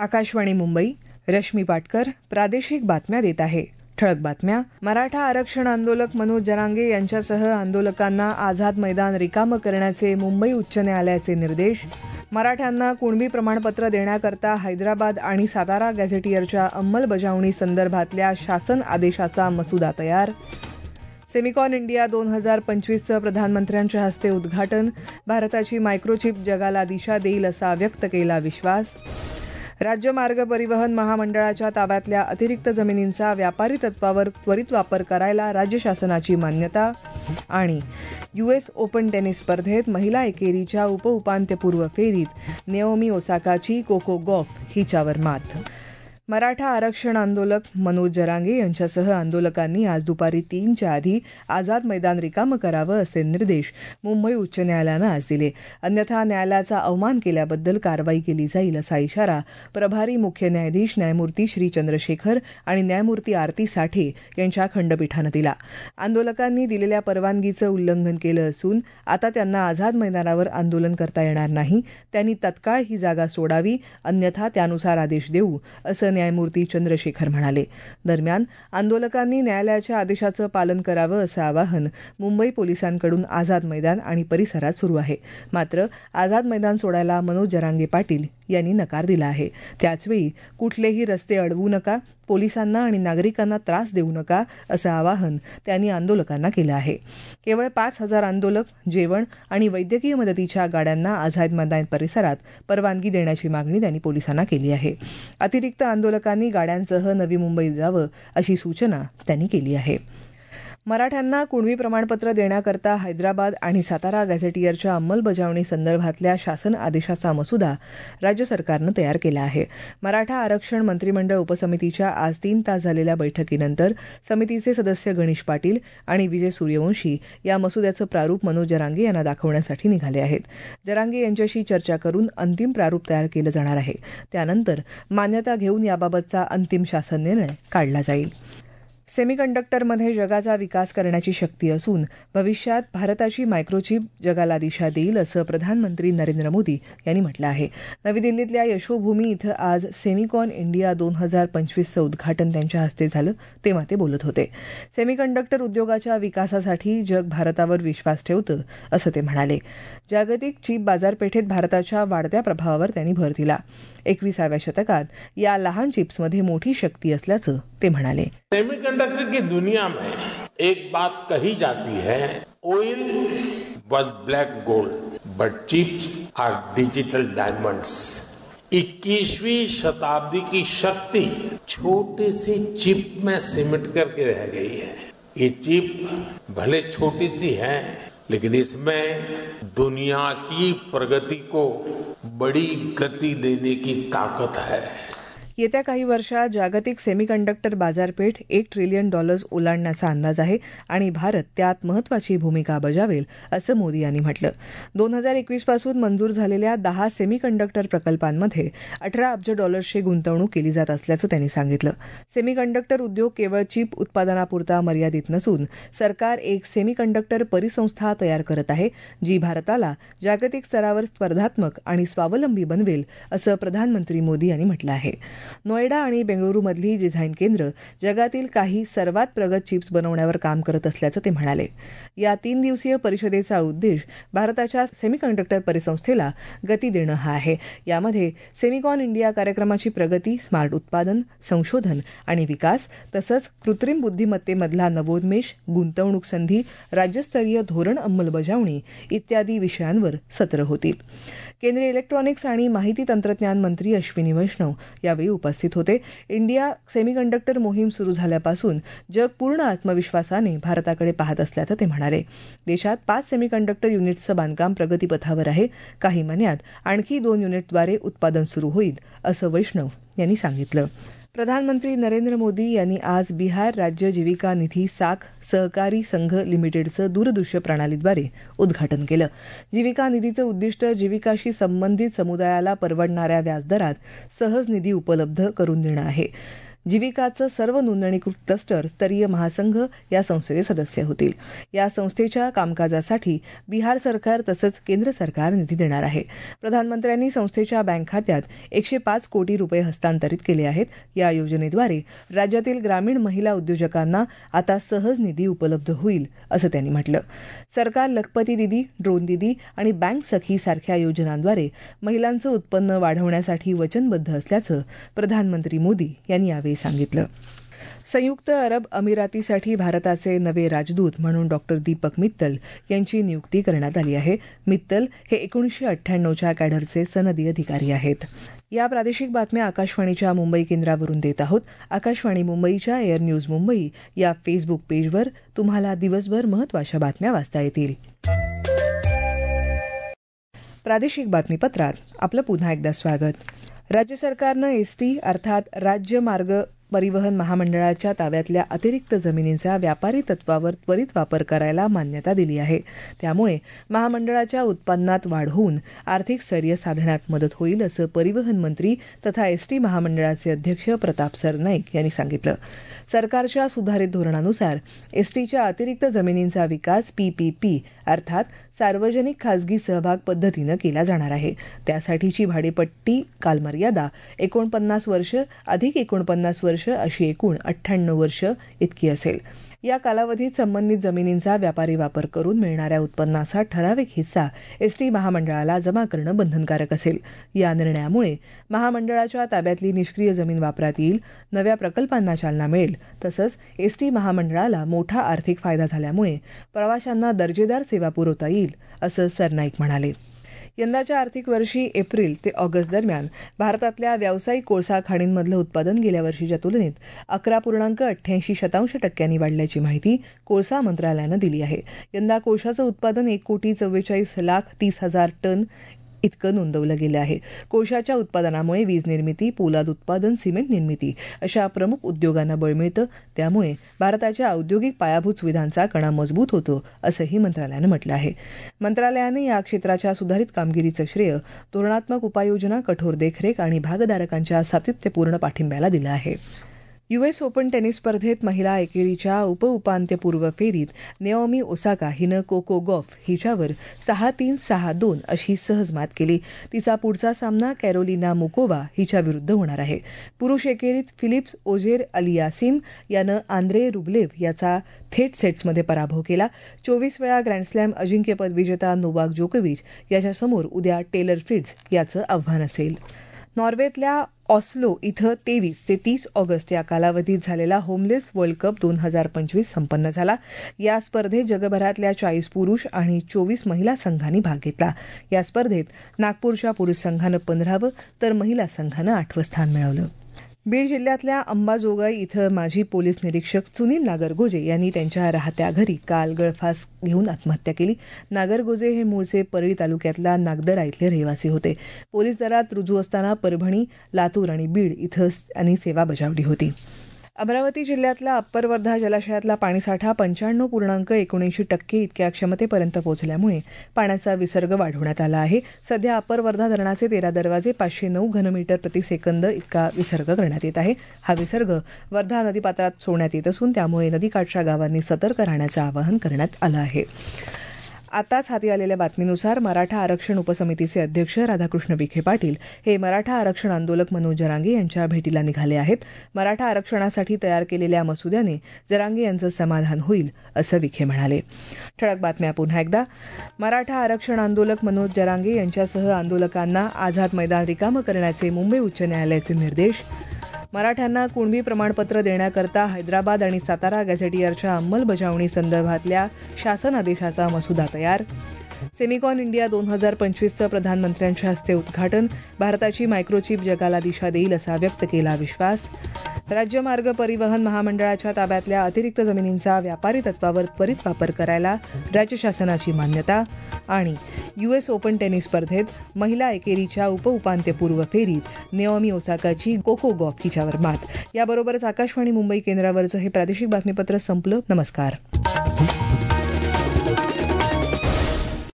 आकाशवाणी मुंबई, रश्मी पाटकर प्रादेशिक बातम्या देत आहे. ठळक बातम्या. मराठा आरक्षण आंदोलक मनोज जरांगे यांच्यासह आंदोलकांना आझाद मैदान रिकामं करण्याचे मुंबई उच्च न्यायालयाचे निर्देश. मराठ्यांना कुणबी प्रमाणपत्र देण्याकरता हैदराबाद आणि सातारा गॅझेटियरच्या अंमलबजावणी संदर्भातल्या शासन आदेशाचा मसुदा तयार. सेमिकॉन इंडिया 2025चं प्रधानमंत्र्यांच्या हस्ते उद्घाटन. भारताची मायक्रोचिप जगाला दिशा देईल असा व्यक्त केला विश्वास. राज्य मार्ग परिवहन महामंडळाच्या ताब्यातल्या अतिरिक्त जमिनींचा व्यापारी तत्वावर त्वरित वापर करायला राज्य शासनाची मान्यता. आणि US ओपन टेनिस स्पर्धेत महिला एकेरीच्या उपउपांत्यपूर्व फेरीत नेओमी ओसाकाची कोको गॉफ हिच्यावर मात. मराठा आरक्षण आंदोलक मनोज जरांगे यांच्यासह आंदोलकांनी आज दुपारी 3च्या आधी आझाद मैदान रिकामं करावं असे निर्देश मुंबई उच्च न्यायालयानं आज दिले. अन्यथा न्यायालयाचा अवमान केल्याबद्दल कारवाई केली जाईल असा इशारा प्रभारी मुख्य न्यायाधीश न्यायमूर्ती श्री चंद्रशेखर आणि न्यायमूर्ती आरती साठे यांच्या खंडपीठानं दिला. आंदोलकांनी दिलेल्या परवानगीचं उल्लंघन केलं असून आता त्यांना आझाद मैदानावर आंदोलन करता येणार नाही. त्यांनी तत्काळ ही जागा सोडावी, अन्यथा त्यानुसार आदेश देऊ असं न्यायमूर्ती चंद्रशेखर म्हणाले. दरम्यान आंदोलकांनी न्यायालयाच्या आदेशाचं पालन करावं असं आवाहन मुंबई पोलिसांकडून आझाद मैदान आणि परिसरात सुरू आहे. मात्र आझाद मैदान सोडायला मनोज जरांगे पाटील यांनी नकार दिला आहे. त्याचवेळी कुठलेही रस्ते अडवू नका, पोलिसांना आणि नागरिकांना त्रास देऊ नका असं आवाहन त्यांनी आंदोलकांना केलं आहे. केवळ 5,000 आंदोलक, जेवण आणि वैद्यकीय मदतीच्या गाड्यांना आझाद मैदान परिसरात परवानगी देण्याची मागणी त्यांनी पोलिसांना केली आहे. अतिरिक्त आंदोलकांनी गाड्यांसह नवी मुंबईत जावं अशी सूचना त्यांनी केली आहे. मराठ्यांना कुणबी प्रमाणपत्र देण्याकरता हैदराबाद आणि सातारा गॅझेटियरच्या अंमलबजावणी संदर्भातल्या शासन आदेशाचा मसुदा राज्य सरकारनं तयार केला आहे. मराठा आरक्षण मंत्रिमंडळ उपसमितीच्या आज 3 तास झालेल्या बैठकीनंतर समितीचे सदस्य गणेश पाटील आणि विजय सूर्यवंशी या मसुद्याचं प्रारूप मनोज जरांगे यांना दाखवण्यासाठी निघाले आहेत. जरांगे यांच्याशी चर्चा करून अंतिम प्रारूप तयार केलं जाणार आहे. त्यानंतर मान्यता घेऊन याबाबतचा अंतिम शासन निर्णय काढला जाईल. सेमीकंडक्टरमध्ये जगाचा विकास करण्याची शक्ती असून भविष्यात भारताची मायक्रोचिप जगाला दिशा देईल असं प्रधानमंत्री नरेंद्र मोदी यांनी म्हटलं आहे. नवी दिल्लीतल्या यशोभूमी इथं आज सेमिकॉन इंडिया 2025चं उद्घाटन त्यांच्या हस्ते झालं, तेव्हा ते बोलत होते. सेमीकंडक्टर उद्योगाच्या विकासासाठी जग भारतावर विश्वास ठेवतं असं ते म्हणाले. जागतिक चिप बाजारपेठेत भारताच्या वाढत्या प्रभावावर त्यांनी भर दिला. 21व्या शतकात या लहान चिप्समध्ये मोठी शक्ती असल्याचं ते म्हणाले. सेमीकंडक्टर की दुनिया में एक बात कही जाती है, oil was black gold but chips are digital diamonds. 21वीं शताब्दी की शक्ति छोटी सी चिप में सिमट करके रह गई है. ये चिप भले छोटी सी है, लेकिन इसमें दुनिया की प्रगति को बड़ी गति देने की ताकत है. येत्या काही वर्षात जागतिक सेमीकंडक्टर बाजारपेठ $1 ट्रिलियन ओलांडण्याचा अंदाज आहे आणि भारत त्यात महत्वाची भूमिका बजावेल असं मोदी यांनी म्हटलं. 2021 पासून मंजूर झालेल्या 10 सेमीकंडक्टर प्रकल्पांमध्ये $18 अब्ज गुंतवणूक केली जात असल्याचं त्यांनी सांगितलं. सेमीकंडक्टर उद्योग केवळ चिप उत्पादनापुरता मर्यादित नसून सरकार एक सेमीकंडक्टर परिसंस्था तयार करत आहे, जी भारताला जागतिक स्तरावर स्पर्धात्मक आणि स्वावलंबी बनवेल असं प्रधानमंत्री मोदी यांनी म्हटलं आहे. नोएडा आणि बेंगळुरूमधली डिझाईन केंद्र जगातील काही सर्वात प्रगत चिप्स बनवण्यावर काम करत असल्याचं ते म्हणाले. या 3 दिवसीय परिषदेचा उद्देश भारताच्या सेमीकंडक्टर परिसंस्थेला गती देणं हा आहे. यामध्ये सेमिकॉन इंडिया कार्यक्रमाची प्रगती, स्मार्ट उत्पादन, संशोधन आणि विकास तसंच कृत्रिम बुद्धिमत्तेमधला नवोन्मेष, गुंतवणूक संधी, राज्यस्तरीय धोरण अंमलबजावणी इत्यादी विषयांवर सत्र होतील. केंद्रीय इलेक्ट्रॉनिक्स आणि माहिती तंत्रज्ञान मंत्री अश्विनी वैष्णव यावेळी उपस्थित होते. इंडिया सेमीकंडक्टर मोहीम सुरू झाल्यापासून जग पूर्ण आत्मविश्वासाने भारताकडे पाहत असल्याचं ते म्हणाले. देशात 5 सेमीकंडक्टर युनिट्सचं बांधकाम प्रगतीपथावर आहे. काही महिन्यात आणखी 2 युनिटद्वारे उत्पादन सुरू होईल असं वैष्णव यांनी सांगितलं. प्रधानमंत्री नरेंद्र मोदी यांनी आज बिहार राज्य जीविका निधी साख सहकारी संघ लिमिटेडचं दूरदृश्य प्रणालीद्वारे उद्घाटन केलं. जीविका निधीचं उद्दिष्ट जीविकाशी संबंधित समुदायाला परवडणाऱ्या व्याजदरात सहज निधी उपलब्ध करून देणं आहे. जीविकाचं सर्व नोंदणीकृत क्लस्टर स्तरीय महासंघ या संस्थेचे सदस्य होतील. या संस्थेच्या कामकाजासाठी बिहार सरकार तसंच केंद्र सरकार निधी देणार आहे. प्रधानमंत्र्यांनी संस्थेच्या बँक खात्यात 105 कोटी रुपये हस्तांतरित केले आहेत. या योजनेद्वारे राज्यातील ग्रामीण महिला उद्योजकांना आता सहज निधी उपलब्ध होईल असं त्यांनी म्हटलं. सरकार लखपती दिदी, ड्रोन दिदी आणि बँक सखी सारख्या योजनांद्वारे महिलांचं उत्पन्न वाढवण्यासाठी वचनबद्ध असल्याचं प्रधानमंत्री मोदी यांनी यावेळी सांगितलं. संयुक्त अरब अमिरातीसाठी भारताचे नवे राजदूत म्हणून डॉक्टर दीपक मित्तल यांची नियुक्ती करण्यात आली आहे. मित्तल हे 1998च्या कॅडरचे सनदी अधिकारी आहेत. या प्रादेशिक बातम्या आकाशवाणीच्या मुंबई केंद्रावरून देत आहोत. आकाशवाणी मुंबईच्या एअर न्यूज मुंबई या फेसबुक पेजवर तुम्हाला दिवसभर महत्त्वाच्या बातम्या वाचता येतील. प्रादेशिक बातमीपत्रात आपलं पुन्हा एकदा स्वागत. राज्य सरकारनं एसटी अर्थात राज्य मार्ग परिवहन महामंडळाच्या ताब्यातल्या अतिरिक्त जमिनींचा व्यापारी तत्वावर त्वरित वापर करायला मान्यता दिली आहे. त्यामुळे महामंडळाच्या उत्पन्नात वाढ होऊन आर्थिक स्थैर्य साधण्यात मदत होईल असं परिवहन मंत्री तथा एसटी महामंडळाचे अध्यक्ष प्रताप सरनाईक यांनी सांगितलं. सरकारच्या सुधारित धोरणानुसार एसटीच्या अतिरिक्त जमिनींचा विकास पीपीपी अर्थात सार्वजनिक खासगी सहभाग पद्धतीनं केला जाणार आहे. त्यासाठीची भाडेपट्टी कालमर्यादा 49 वर्ष अधिक 49 वर्ष अशी एकूण 98 वर्ष इतकी असेल. या कालावधीत संबंधित जमिनींचा व्यापारी वापर करून मिळणाऱ्या उत्पन्नाचा ठराविक हिस्सा एसटी महामंडळाला जमा करणं बंधनकारक असेल. या निर्णयामुळे महामंडळाच्या ताब्यातली निष्क्रिय जमीन वापरात येईल, नव्या प्रकल्पांना चालना मिळेल. तसंच एसटी महामंडळाला मोठा आर्थिक फायदा झाल्यामुळे प्रवाशांना दर्जेदार सेवा पुरवता येईल असं सरनाईक म्हणाले. यंदाच्या आर्थिक वर्षी एप्रिल ते ऑगस्ट दरम्यान भारतातल्या व्यावसायिक कोळसा खाणींमधलं उत्पादन गेल्या वर्षीच्या तुलनेत 11.88% वाढल्याची माहिती कोळसा मंत्रालयानं दिली आहे. यंदा कोळशाचं उत्पादन 1,44,30,000 टन इतकं नोंदवलं गेलं आहे. कोळशाच्या उत्पादनामुळे वीज निर्मिती, पोलाद उत्पादन, सिमेंट निर्मिती अशा प्रमुख उद्योगांना बळ मिळतं. त्यामुळे भारताच्या औद्योगिक पायाभूत सुविधांचा कणा मजबूत होतो असंही मंत्रालयानं म्हटलं आहे. मंत्रालयानं या क्षेत्राच्या सुधारित कामगिरीचं श्रेय धोरणात्मक उपाययोजना, कठोर देखरेख आणि भागधारकांच्या सातत्यपूर्ण पाठिंब्याला दिलं आहे. US ओपन टेनिस स्पर्धेत महिला एकेरीच्या उपउपांत्यपूर्व फेरीत नेओमी ओसाका हिनं कोको गॉफ हिच्यावर 6-3, 6-2 अशी सहज मात केली. तिचा पुढचा सामना कॅरोलिना मुकोवा हिच्या विरुद्ध होणार आहे. पुरुष एकेरीत फिलिप्स ओजेर अलियासिम यानं आंद्रे रुब्लेव याचा थेट सेट्समध्ये पराभव केला. 24 वेळा ग्रँडस्लॅम अजिंक्यपद विजेता नोवाक जोकोविच याच्यासमोर उद्या टेलर फ्रिट्झ याचं आव्हान असेल. नॉर्वेतल्या ऑस्लो इथं 23 ते 30 ऑगस्ट या कालावधीत झालेला होमलेस वर्ल्ड कप 2025 संपन्न झाला. या स्पर्धेत जगभरातल्या 40 पुरुष आणि 24 महिला संघांनी भाग घेतला. या स्पर्धेत नागपूरच्या पुरुष संघानं 15वं तर महिला संघानं 8वं स्थान मिळवलं. बीड जिल्ह्यातल्या अंबाजोगाई इथं माजी पोलीस निरीक्षक सुनील नागरगोजे यांनी त्यांच्या राहत्या घरी काल गळफास घेऊन आत्महत्या केली. नागरगोजे हे मूळचे परळी तालुक्यातल्या नागदरा इथले रहिवासी होते. पोलीस दलात रुजू असताना परभणी, लातूर आणि बीड इथं त्यांनी सेवा बजावली होती. अमरावती जिल्ह्यातला अप्पर वर्धा जलाशयातला पाणीसाठा 95.79% इतक्या क्षमतेपर्यंत पोहोचल्यामुळे पाण्याचा विसर्ग वाढवण्यात आला आहे. सध्या अप्पर वर्धा धरणाचे 13 दरवाजे 509 घनमीटर प्रतिसेकंद इतका विसर्ग करण्यात येत आहे. हा विसर्ग वर्धा नदीपात्रात सोडण्यात येत असून त्यामुळे नदीकाठच्या गावांनी सतर्क राहण्याचं आवाहन करण्यात आलं आहे. आताच हाती आलेल्या बातमीनुसार मराठा आरक्षण उपसमितीचे अध्यक्ष राधाकृष्ण विखे पाटील हे मराठा आरक्षण आंदोलक मनोज जरांगे यांच्या भेटीला निघाले आहेत. मराठा आरक्षणासाठी तयार केलेल्या मसुद्याने जरांगे यांचं समाधान होईल असं विखे म्हणाले. ठळक बातम्या पुन्हा एकदा. मराठा आरक्षण आंदोलक मनोज जरांगे यांच्यासह आंदोलकांना आझाद मैदान रिकामं करण्याचे मुंबई उच्च न्यायालयाचे निर्देश. मराठ्यांना कुणबी प्रमाणपत्र देण्याकरता हैदराबाद आणि सातारा गॅझेटियरच्या अंमलबजावणी संदर्भातल्या शासन आदेशाचा मसुदा तयार. सेमिकॉन इंडिया 2025चं प्रधानमंत्र्यांच्या हस्ते उद्घाटन. भारताची मायक्रोचिप जगाला दिशा देईल असा व्यक्त केला विश्वास. राज्य मार्ग परिवहन महामंडळाच्या ताब्यातल्या अतिरिक्त जमिनींचा व्यापारी तत्वावर त्वरित वापर करायला राज्य शासनाची मान्यता. आणि US ओपन टेनिस स्पर्धेत महिला एकेरीच्या उपउपांत्यपूर्व फेरीत नेओमी ओसाकाची कोको गॉफ हिच्यावर मात. याबरोबरच आकाशवाणी मुंबई केंद्रावरचं हे प्रादेशिक बातमीपत्र संपलं. नमस्कार.